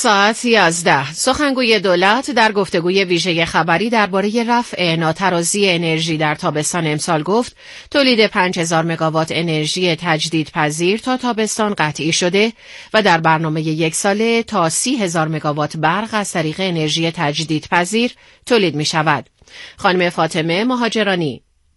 ساعت 11 سخنگوی دولت در گفتگوی ویژه خبری درباره رفع ناترازی انرژی در تابستان امسال گفت تولید 5000 مگاوات انرژی تجدیدپذیر تا تابستان قطعی شده و در برنامه یک ساله تا 30,000 مگاوات برق از طریق انرژی تجدیدپذیر تولید می شود. خانم فاطمه مهاجرانی: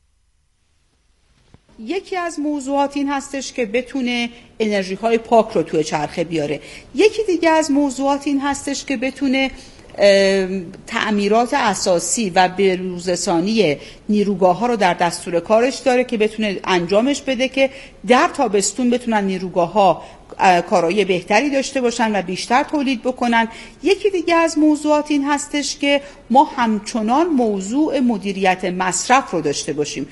یکی از موضوعات این هستش که بتونه انرژی های پاک رو توی چرخه بیاره. یکی دیگه از موضوعات این هستش که بتونه تعمیرات اساسی و بروزرسانی نیروگاه ها رو در دستور کارش داره که بتونه انجامش بده که در تابستون بتونن نیروگاه ها کارایی بهتری داشته باشن و بیشتر تولید بکنن. یکی دیگه از موضوعات این هستش که ما همچنان موضوع مدیریت مصرف رو داشته باشیم.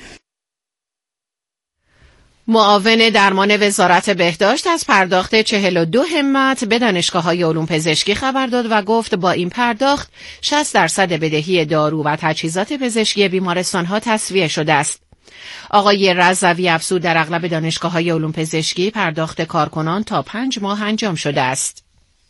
معاون درمان وزارت بهداشت از پرداخت 42 همت به دانشگاه‌های علوم پزشکی خبر داد و گفت با این پرداخت 60% بدهی دارو و تجهیزات پزشکی بیمارستان‌ها تسویه شده است. آقای رضوی افزود در اغلب دانشگاه‌های علوم پزشکی پرداخت کارکنان تا 5 ماه انجام شده است.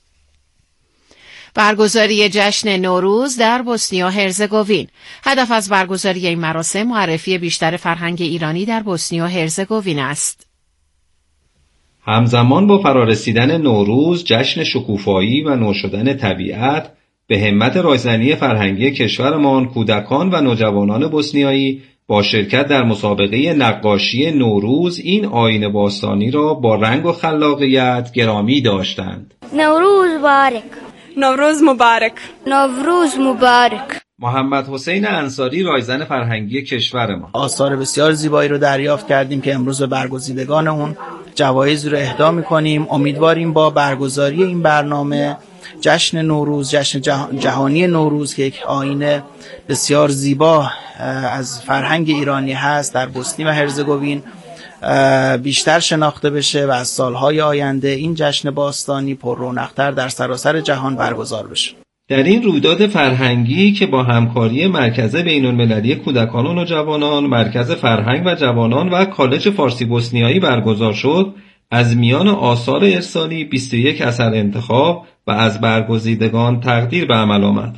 برگزاری جشن نوروز در بوسنی و هرزگوین. هدف از برگزاری این مراسم معرفی بیشتر فرهنگ ایرانی در بوسنی و هرزگوین است. همزمان با فرارسیدن نوروز، جشن شکوفایی و نو شدن طبیعت، به همت رایزنی فرهنگی کشورمان، کودکان و نوجوانان بوسنیایی با شرکت در مسابقه نقاشی نوروز این آیین باستانی را با رنگ و خلاقیت گرامی داشتند. نوروز مبارک. نوروز مبارک. نوروز مبارک. محمد حسین انصاری، رایزن فرهنگی کشور ما: آثار بسیار زیبایی رو دریافت کردیم که امروز به برگزیدگان اون جوایز رو اهدا می‌کنیم. امیدواریم با برگزاری این برنامه جشن نوروز، جشن جهانی نوروز که یک آیین بسیار زیبا از فرهنگ ایرانی هست، در بوسنی و هرزگوین بیشتر شناخته بشه و از سالهای آینده این جشن باستانی پر رونق‌تر در سراسر جهان برگزار بشه. در این رویداد فرهنگی که با همکاری مرکز بین‌المللی کودکان و نوجوانان، مرکز فرهنگ و جوانان و کالج فارسی بوسنیایی برگزار شد، از میان آثار ارسالی 21 اثر انتخاب و از برگزیدگان تقدیر به عمل آمد.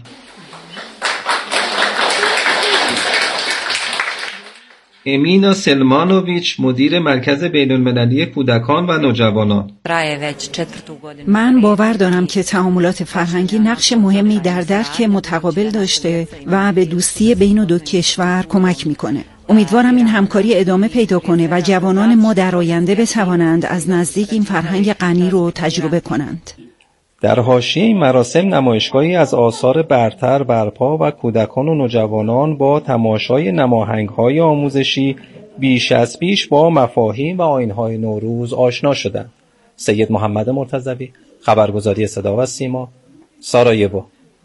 امینا سلمانوویچ، مدیر مرکز بین‌المللی کودکان و نوجوانان: من باور دارم که تعاملات فرهنگی نقش مهمی در درک متقابل داشته و به دوستی بین دو کشور کمک میکنه. امیدوارم این همکاری ادامه پیدا کنه و جوانان ما در آینده بتوانند از نزدیک این فرهنگ غنی رو تجربه کنند. در حاشیه این مراسم نمایشگاهی از آثار برتر برپا و کودکان و نوجوانان با تماشای نماهنگ‌های آموزشی بیش از پیش با مفاهیم و آیین‌های نوروز آشنا شدند. سید محمد مرتضوی، خبرگزاری صدا و سیما، سارایوو.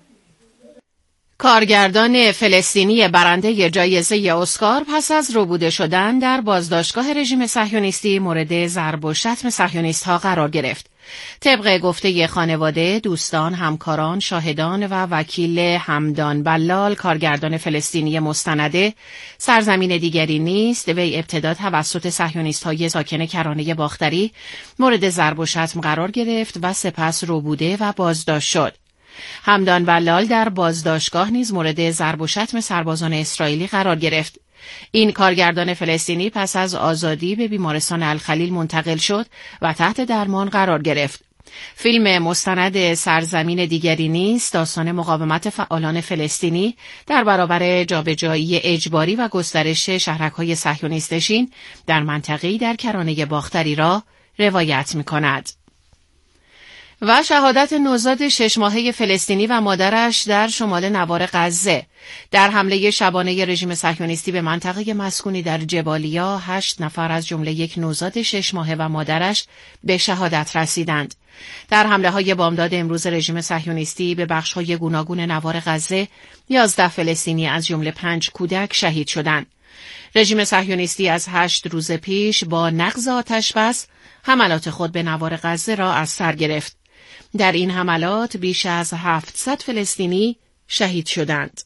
کارگردان فلسطینی برنده جایزه اسکار پس از ربوده شدن در بازداشتگاه رژیم صهیونیستی مورد ضرب و شتم صهیونیست‌ها قرار گرفت. طبق گفته خانواده، دوستان، همکاران، شاهدان و وکیل همدان بلال، کارگردان فلسطینی مستنده سرزمین دیگری نیست، وی ابتدا توسط صهیونیست‌های ساکن کرانه باختری مورد ضرب و شتم قرار گرفت و سپس ربوده و بازداشت شد. همدان بلال در بازداشتگاه نیز مورد ضرب و شتم سربازان اسرائیلی قرار گرفت. این کارگردان فلسطینی پس از آزادی به بیمارستان الخلیل منتقل شد و تحت درمان قرار گرفت. فیلم مستند سرزمین دیگری نیست داستان مقاومت فعالان فلسطینی در برابر جابجایی اجباری و گسترش شهرک‌های صهیونیست‌نشین در منطقه‌ای در کرانه باختری را روایت می‌کند. و شهادت نوزاد 6 ماهه فلسطینی و مادرش در شمال نوار غزه. در حمله شبانه رژیم صهیونیستی به منطقه مسکونی در جبالیا 8 نفر از جمله یک نوزاد 6 ماهه و مادرش به شهادت رسیدند. در حمله‌های بامداد امروز رژیم صهیونیستی به بخش‌های گوناگون نوار غزه 11 فلسطینی از جمله 5 کودک شهید شدند. رژیم صهیونیستی از 8 روز پیش با نقض آتش‌بس حملات خود به نوار غزه را از سر گرفت. در این حملات بیش از 700 فلسطینی شهید شدند.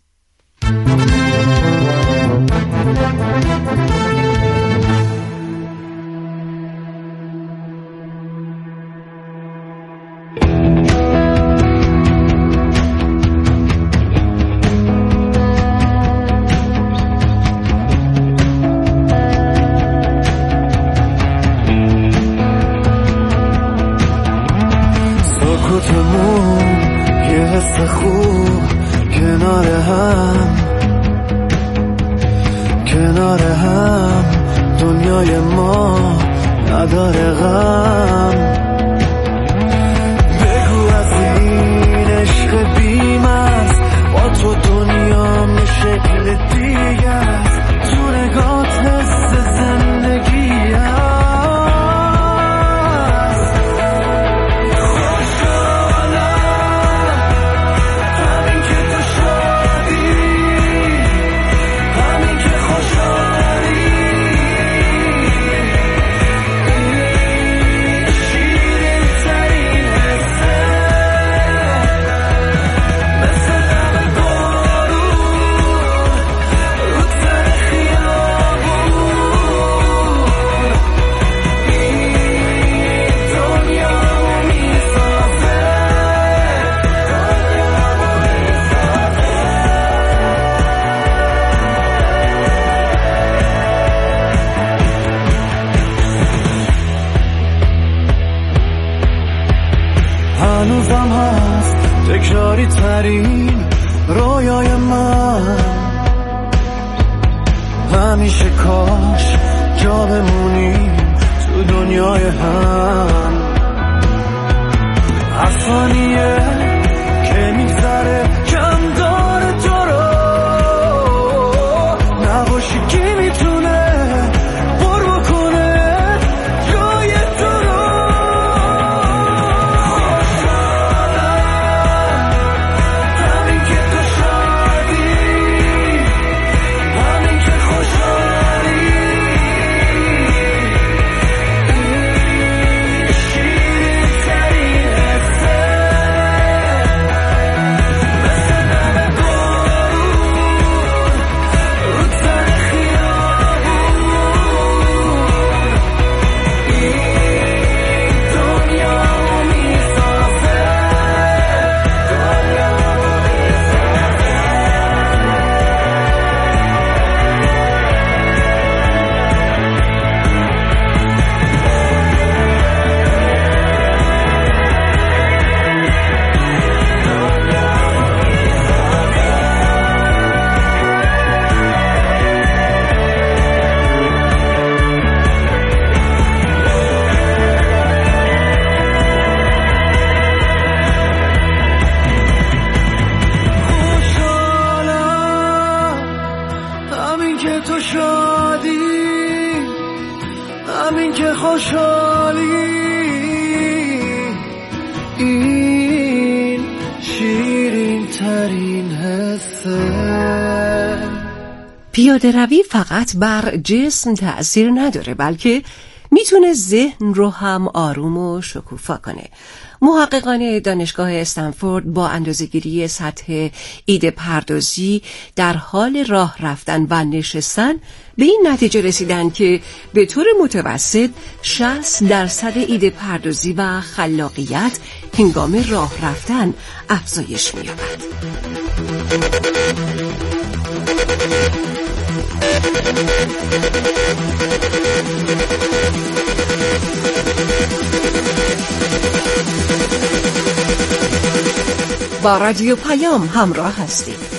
دوتامون یه حس خوب کنار هم دنیای ما نداره غم. بگو از این عشق بی‌مرز با تو دنیا یه شکل دیگه است، تو نگات حس زندگی است. خوشحالم همین که تو شادی، همین که خوشحالی، این شیرین ترین حسه، مثل دم بارون رو سر خیابون، این دنیا میسازه، هنوزم هست تکراری ترین رویای من، همیشه کاش جا بمونیم تو دنیای هم. هر ثانیه که میگذره کم داره تو رو، نباشی کی میتونه پر بکنه جای تو رو. همین که تو شادی، همین که خوشحالی، این شیرین ترین حسه، مثل دم بارون رو سر خیابون، این دنیا میسازه، خوشحالم همین که تو شادی، همین که خوشحالی، این شیرین ترین حسه. پیاده روی فقط بر جسم تأثیر نداره، بلکه میتونه ذهن رو هم آروم و شکوفا کنه. محققان دانشگاه استنفورد با اندازه‌گیری سطح ایده پردازی در حال راه رفتن و نشستن به این نتیجه رسیدن که به طور متوسط 60% ایده پردازی و خلاقیت هنگام راه رفتن افزایش می‌یابد. با رادیو پیام همراه هستید.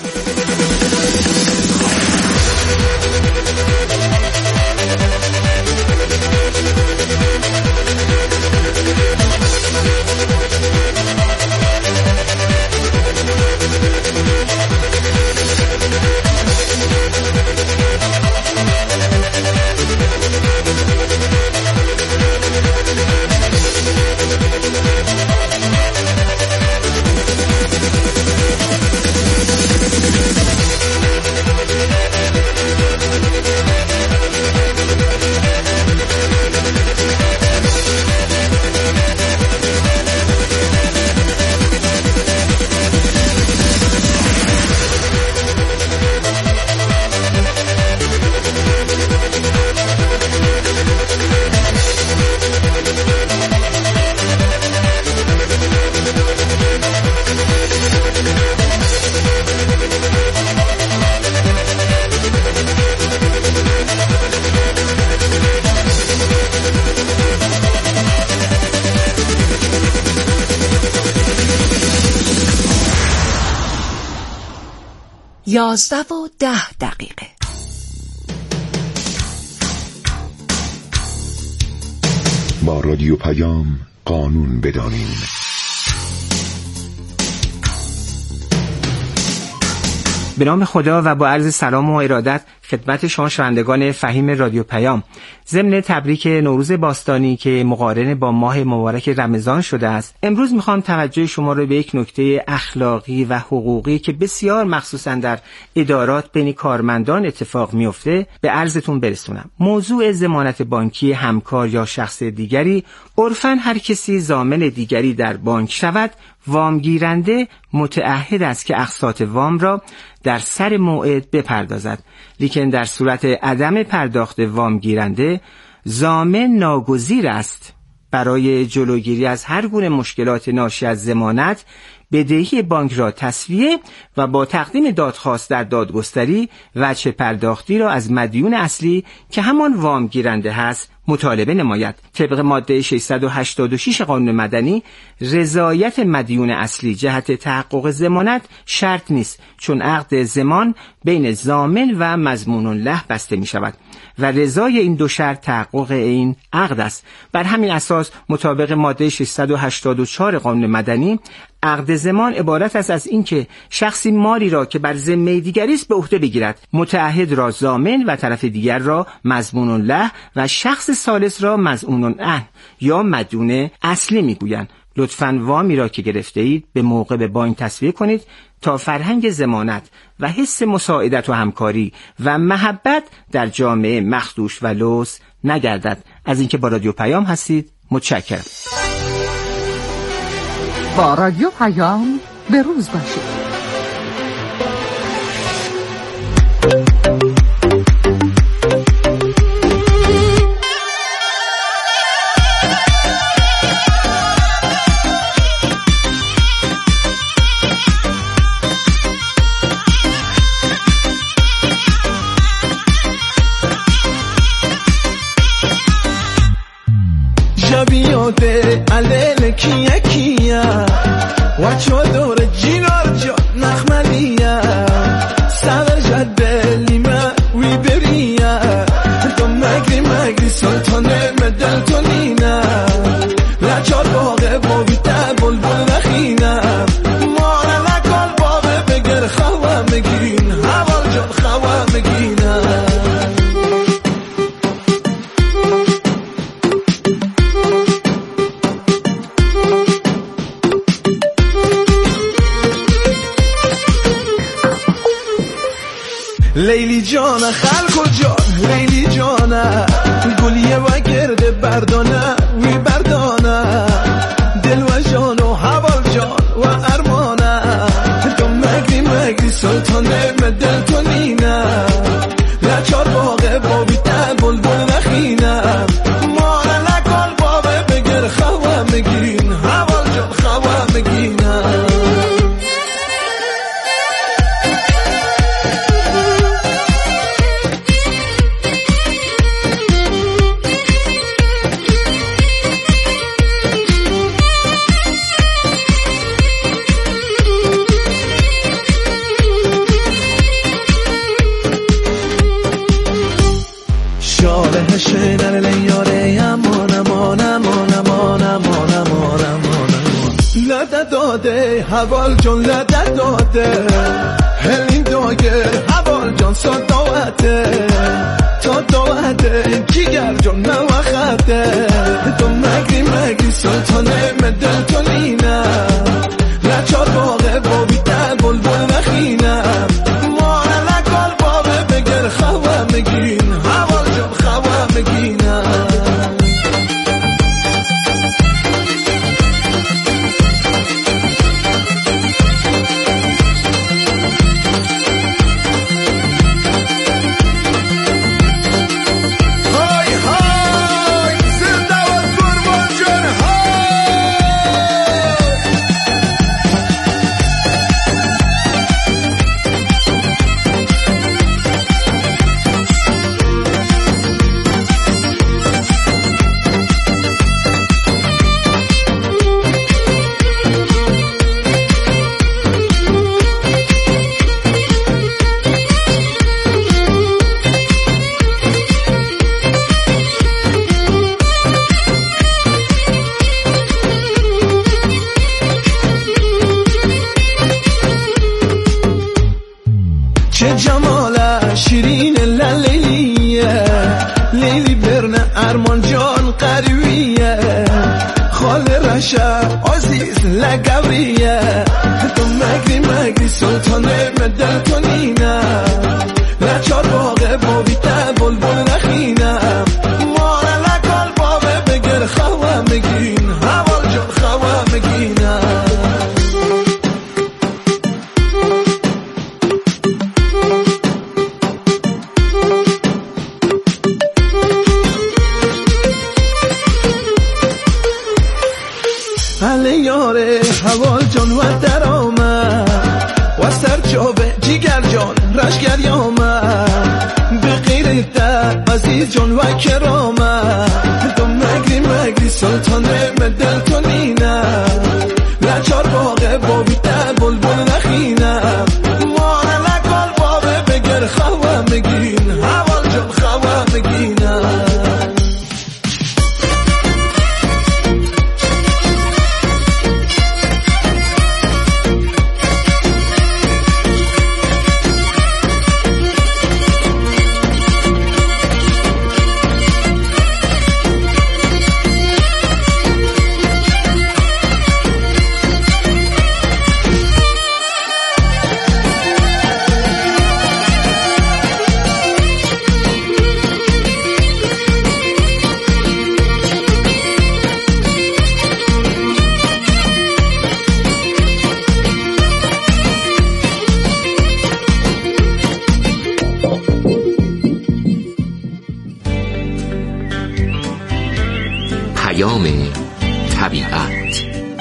11:10. با رادیو پیام قانون بدانیم. به نام خدا و با عرض سلام و ارادت خدمت شما شنوندگان فهیم رادیو پیام، ضمن تبریک نوروز باستانی که مقارن با ماه مبارک رمضان شده است، امروز میخوام توجه شما رو به یک نکته اخلاقی و حقوقی که بسیار مخصوصا در ادارات بین کارمندان اتفاق میفته به عرضتون برسونم. موضوع ضمانت بانکی همکار یا شخص دیگری. عرفاً هر کسی ضامن دیگری در بانک شود، وامگیرنده متعهد است که اقساط وام را در سر موعد بپردازد، لیکن در صورت عدم پرداخت وامگیرنده ضامن ناگزیر است برای جلوگیری از هر گونه مشکلات ناشی از ضمانت بدهی بانک را تسویه و با تقدیم دادخواست در دادگستری وجه پرداختی را از مدیون اصلی که همان وامگیرنده هست مطالبه نماید. طبق ماده 686 قانون مدنی، رضایت مدیون اصلی جهت تحقق ضمانت شرط نیست، چون عقد ضمان بین ضامن و مضمون له بسته می شود و رضای این دو شرط تحقق این عقد است. بر همین اساس مطابق ماده 684 قانون مدنی، عقد ضمان عبارت است از اینکه شخصی مالی را که بر ذمه دیگری است به عهده بگیرد، متعهد را ضامن و طرف دیگر را مضمون له و شخص ثالث را مضمون عنه یا مدیون اصلی میگویند. لطفاً وامی را که گرفته اید به موقع به بانک تسویه کنید تا فرهنگ ضمانت و حس مساعدت و همکاری و محبت در جامعه مخدوش و لوث نگردد. از اینکه با رادیو پیام هستید متشکرم. با رادیو پیام به روز باشید. شبیاته علیل کیه کیه و چادر جینار جا نخملیه سر جده لیمه وی بریه تو مگری سلطانه مدل تونینه لچار باقه باویته بلبل نخینه ماره نکن باقه بگر خواه مگین حوال جان خواه مگینه. لیلی جان خلق جان لیلی جانه گلیه و گرده بردانه وی بردانه دل و جان و حوال جان و ارمانه تو مگری سلطانه مدل تونینه لچار باقه باویته بلبل نخینه ماره نکن باقه بگر خواه مگین حوال جان خواه مگینه. حوال جان لده داده هلین داگر حوال جان صداوته تا داوته کیگر جان نوخته تو مگری سلطانه مدل تونینه لچار باقه باویته بلبل نخینه ماره نکن باقه بگر خواه مگین حوال جان خواه مگینه. گوریه تو مگری سلطانه مدل کنینه نچار باقه بابیته بلبل نخینه ماره لکال بابه بگر خواه مگین حوال جان خواه مگینه یاره حوال جان و در آمد و سر جابه جیگر جان رشگر آمد به غیر در عزیز جان و کرامت تو مگری سلطانه مدل کنینه لچار باقه بابیته بلبل نخینه ماره لکال بابه بگر خواه مگین حوال جان خواه مگینه طبیعت.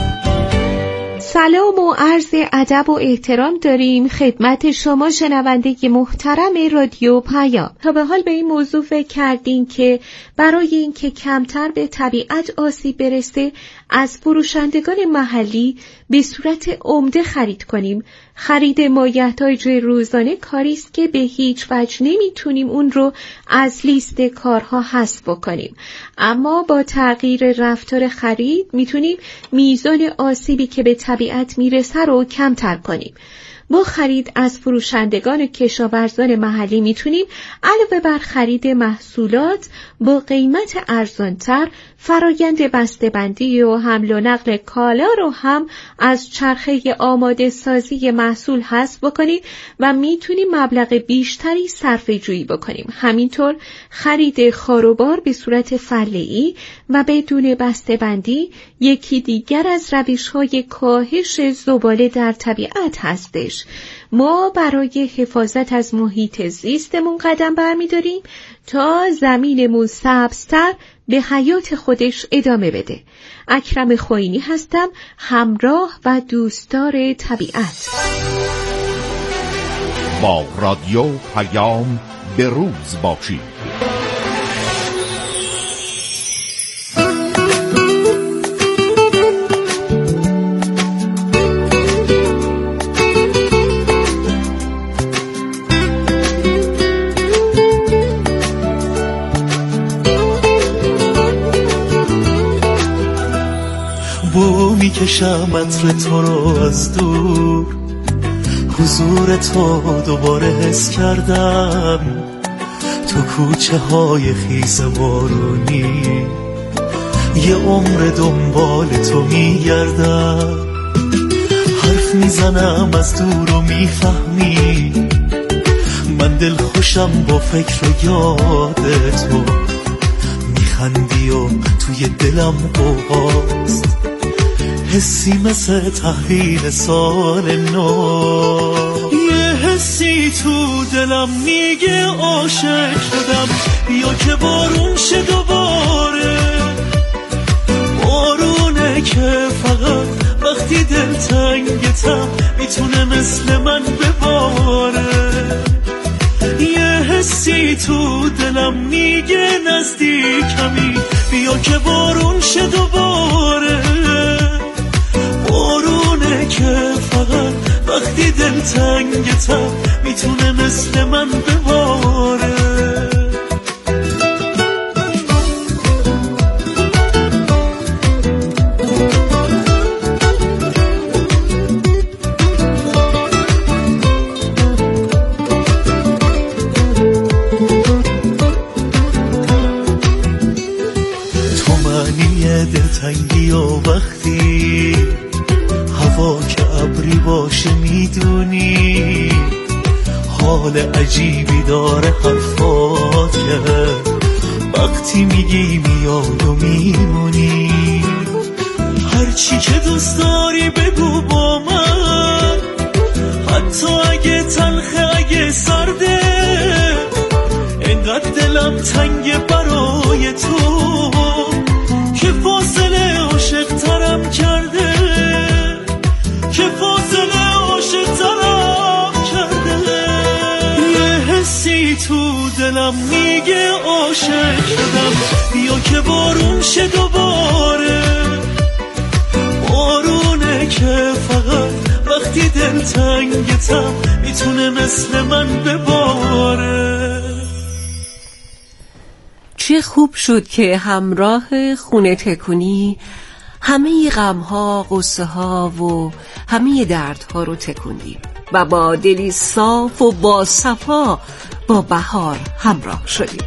سلام و عرض ادب و احترام داریم خدمت شما شنونده محترم رادیو پیام. تا به حال به این موضوع فکر کردین که برای اینکه کمتر به طبیعت آسیب برسه از فروشندگان محلی به صورت عمده خرید کنیم؟ خرید مایحتاج روزانه کاری است که به هیچ وجه نمیتونیم اون رو از لیست کارها حذف بکنیم، اما با تغییر رفتار خرید میتونیم میزان آسیبی که به طبیعت میرسه رو کمتر کنیم. با خرید از فروشندگان کشاورزان محلی میتونیم علاوه بر خرید محصولات با قیمت ارزانتر فرایند بسته‌بندی و حمل و نقل کالا رو هم از چرخه آماده سازی محصول حذف بکنیم و میتونیم مبلغ بیشتری صرفه جویی بکنیم. همینطور خرید خاروبار به صورت فله‌ای و بدون بسته‌بندی یکی دیگر از روش‌های کاهش زباله در طبیعت هستش. ما برای حفاظت از محیط زیستمون قدم برمی‌داریم تا زمینمون سبزتر به حیات خودش ادامه بده. اکرم خوئینی هستم، همراه و دوستدار طبیعت. با رادیو پیام به روز باشید. میکشم عطر تو رو از دور، حضور تو دوباره حس کردم، تو کوچه های خیز بارونی یه عمر دنبال تو میگردم، حرف میزنم از دور و میفهمی من دل خوشم با فکر و یاد تو، میخندی و توی دلم قوقاست حسی مثل تحویل سال نو، یه حسی تو دلم میگه عاشق شدم یا که بارون شه دوباره، بارونه که فقط وقتی دل تنگتم میتونه مثل من بباره، یه حسی تو دلم میگه نزدیکمی بیا که بارون شه دوباره، بارونه که فقط وقتی دل تنگتم میتونه مثل من بباره. تو معنی دلتنگی و وقتی هوا که ابری باشه میدونی حال عجیبی داره حرفات کرد وقتی میگی میاد و میمونی هرچی که دوست داری بگو با من حتی اگه تلخه اگه سرده انقدر دلم تنگه برای تو که فاصله عاشق ترم کرده که فاصله عاشق ترم کرده یه حسی تو دلم میگه عاشق شدم بیا که بارون شه دوباره بارونه که فقط وقتی دل تنگتم میتونه مثل من بباره چه خوب شد که همراه خونه تکونی همه غم‌ها، غصه‌ها و همه دردها رو تکوندیم و با دلی صاف و با صفا با بهار همراه شدیم.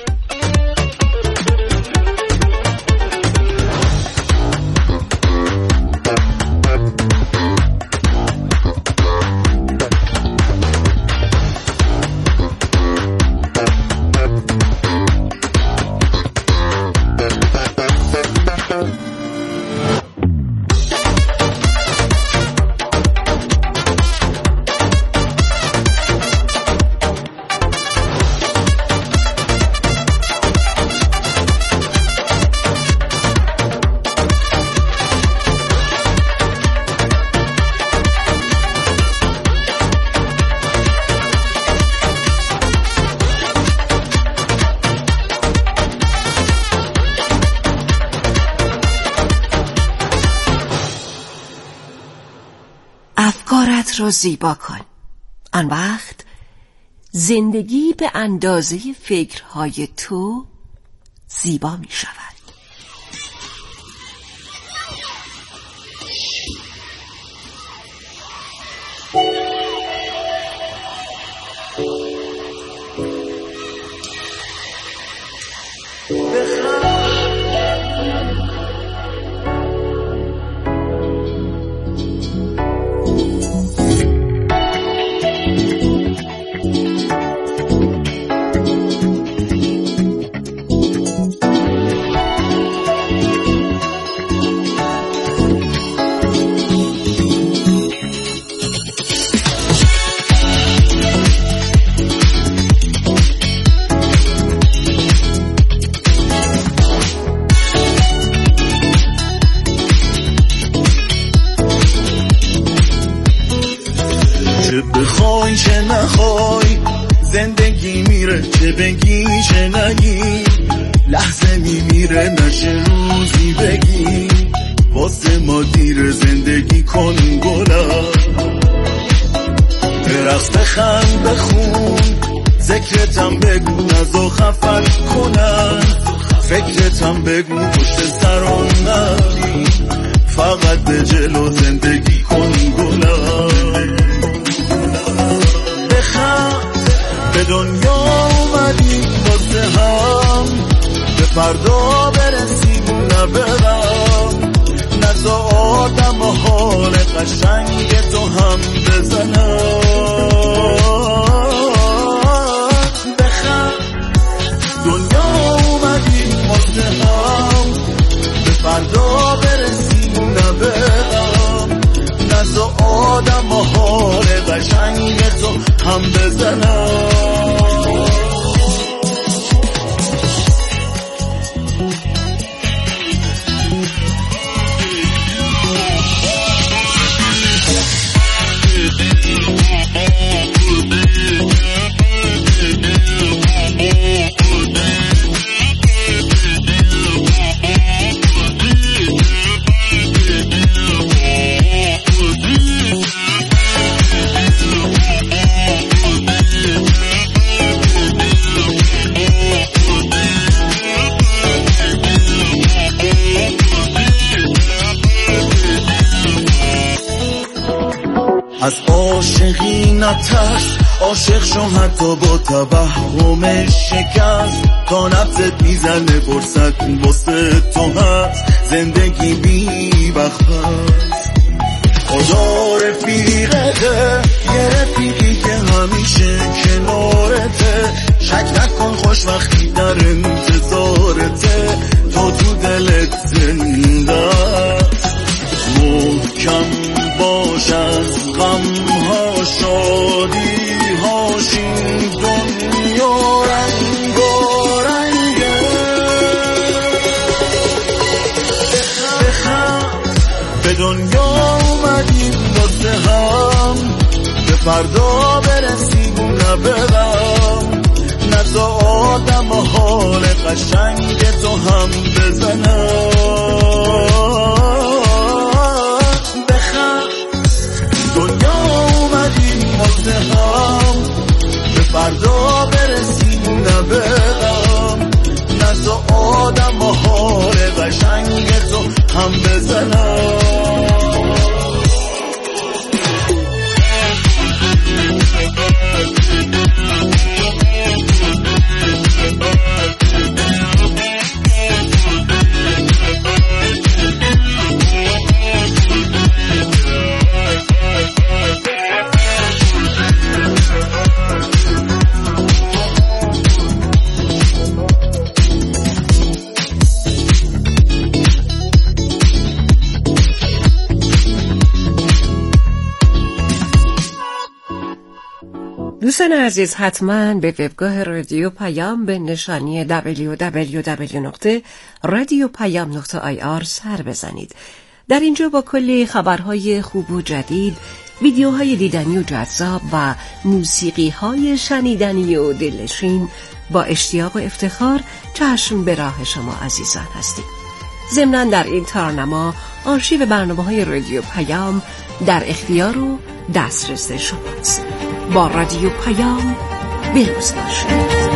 افکارت را زیبا کن. آن وقت زندگی به اندازه فکرهای تو زیبا می شود. بخوای چه نخوای زندگی میره چه بگی چه نگی لحظه میمیره نشه روزی بگی واسه ما دیر زندگی کن گلم برقص بخند بخون ذکرتم بگو نزا خفت کنن فکرتم بگو پشت سران نبی فقط به جلو زندگی کن گلم به دنیا اومدیم واسه هم به فردا برسیم نه برم نزا آدم و حال قشنگ تو هم بزنم بخند دنیا اومدیم واسه هم به فردا برسیم نه برم نزا آدم و حال قشنگ تو هم بزنم از عاشقی نترس عاشق شو حتی با توهم شکست تا نفست میزنه فرصت واسه تو هست زندگی بی وقت هست خدا رفیقته، یه رفیقی که همیشه کنارته، شک نکن خوشبختی در انتظارته، تو دلت زنده محکم باش از غمها شادیهاش، این دنیا رنگارنگه. به دنیا اومدیم واسه هم، به فردا برسیم نه به غم، نه تا آدم حال قشنگ تو هم بزنم. دنیا اومدیم واسه هم، به فردا برسیم نه به غم، نه تا آدم حال قشنگ تو هم بزنم. دوستان عزیز، حتما به وبگاه رادیو پیام به نشانی www.radiopayam.ir سر بزنید. در اینجا با کلی خبرهای خوب و جدید، ویدیوهای دیدنی و جذاب و موسیقی‌های شنیدنی و دلنشین با اشتیاق و افتخار چشم به راه شما عزیزان هستیم. ضمناً در این تارنما آرشیو برنامه‌های رادیو پیام در اختیار و دسترس شماست. با رادیو پیام بروز باشید.